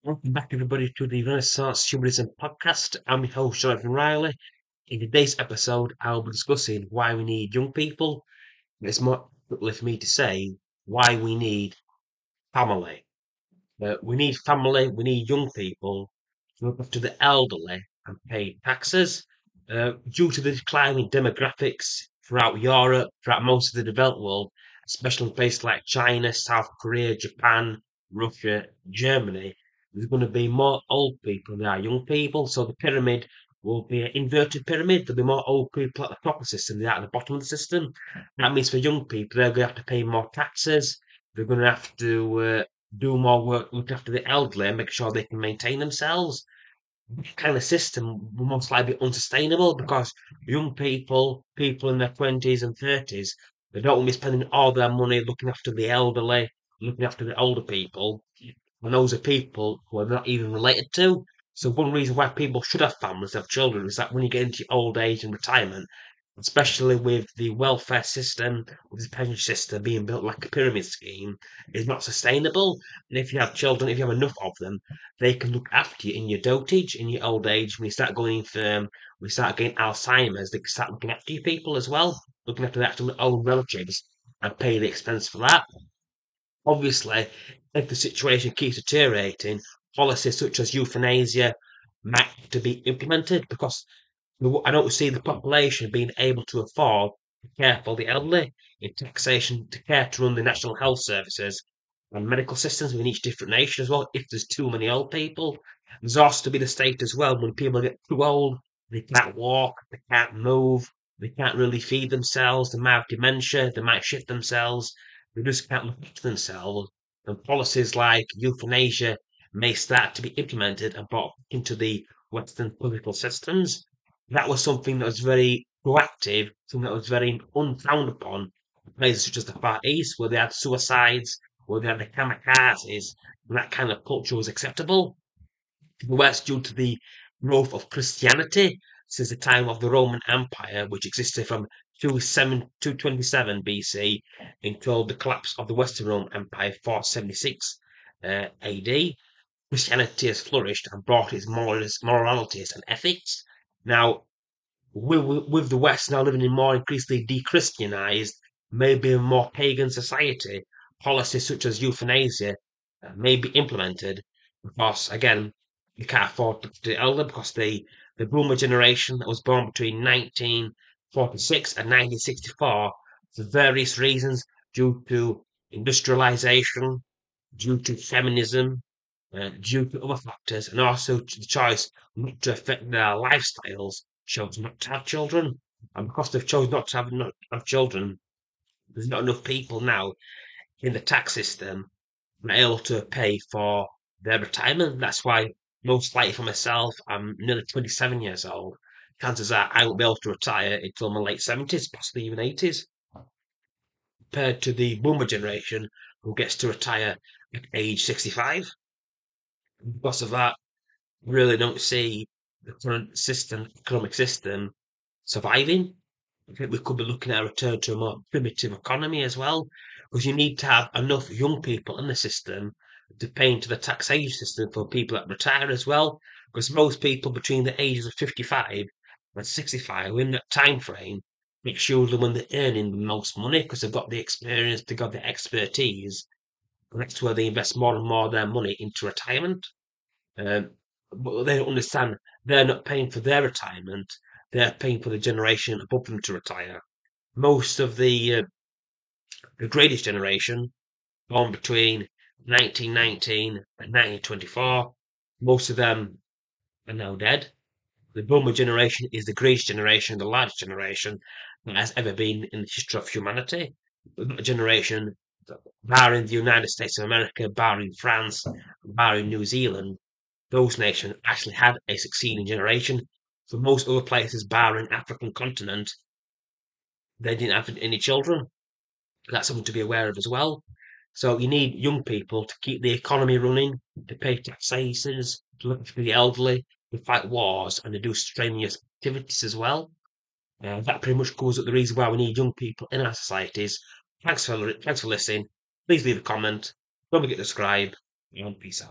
Welcome back, everybody, to the Renaissance Humanism podcast. I'm your host, Jonathan Riley. In today's episode, I'll be discussing why we need young people. It's more appropriately for me to say why we need family. We need family, we need young people to look after the elderly and pay taxes. Due to the declining demographics throughout Europe, throughout most of the developed world, especially in places like China, South Korea, Japan, Russia, Germany, there's going to be more old people than there are young people. So the pyramid will be an inverted pyramid. There'll be more old people at the top of the system than at the bottom of the system. That means for young people, they're going to have to pay more taxes. They're going to have to do more work, look after the elderly, and make sure they can maintain themselves. This kind of system will most likely be unsustainable because young people, people in their 20s and 30s, they don't want to be spending all their money looking after the elderly, looking after the older people. And those are people who are not even related to. So one reason why people should have families, have children, is that when you get into your old age and retirement, especially with the welfare system, with the pension system being built like a pyramid scheme, is not sustainable. And if you have children, if you have enough of them, they can look after you in your dotage, in your old age. When you start going infirm, when you start getting Alzheimer's, they can start looking after you people as well, looking after the actual old relatives and pay the expense for that. Obviously, if the situation keeps deteriorating, policies such as euthanasia might have to be implemented because I don't see the population being able to afford to care for the elderly in taxation to care to run the national health services and medical systems within each different nation as well. If there's too many old people, there's also to be the state as well when people get too old, they can't walk, they can't move, they can't really feed themselves, they might have dementia, they might shift themselves, they just can't look after themselves. And policies like euthanasia may start to be implemented and brought into the Western political systems. That was something that was very proactive, something that was very unfrowned upon in places such as the Far East, where they had suicides, where they had the kamikazes, and that kind of culture was acceptable. The West, due to the growth of Christianity since the time of the Roman Empire, which existed from 227 BC until the collapse of the Western Roman Empire 476 AD, Christianity has flourished and brought its moralities and ethics. Now, with the West now living in more increasingly de-Christianized, maybe a more pagan society, policies such as euthanasia may be implemented because, again, you can't afford to the elder because the boomer generation that was born between 1946 and 1964, for various reasons, due to industrialization, due to feminism, due to other factors, and also to the choice not to affect their lifestyles, chose not to have children. And because they've chosen not to have children, there's not enough people now in the tax system that are able to pay for their retirement. That's why, most likely for myself, I'm nearly 27 years old. Chances are I won't be able to retire until my late 70s, possibly even 80s, compared to the boomer generation who gets to retire at age 65. Because of that, really don't see the current system, economic system, surviving. I think we could be looking at a return to a more primitive economy as well, because you need to have enough young people in the system to pay into the taxation system for people that retire as well. Because most people between the ages of 55 and 65 in that time frame, it's usually when they're earning the most money because they've got the experience, they've got the expertise, and that's where they invest more and more of their money into retirement. Um, but they don't understand they're not paying for their retirement, they're paying for the generation above them to retire. Most of the greatest generation, born between 1919 and 1924, most of them are now dead. The boomer generation is the greatest generation, the largest generation that has ever been in the history of humanity. That generation, barring the United States of America, barring France, barring New Zealand, those nations actually had a succeeding generation. For most other places, barring African continent, they didn't have any children. That's something to be aware of as well. So you need young people to keep the economy running, to pay taxations, to look after the elderly, to fight wars, and to do strenuous activities as well. That pretty much covers up the reason why we need young people in our societies. Thanks for listening. Please leave a comment. Don't forget to subscribe, and peace out.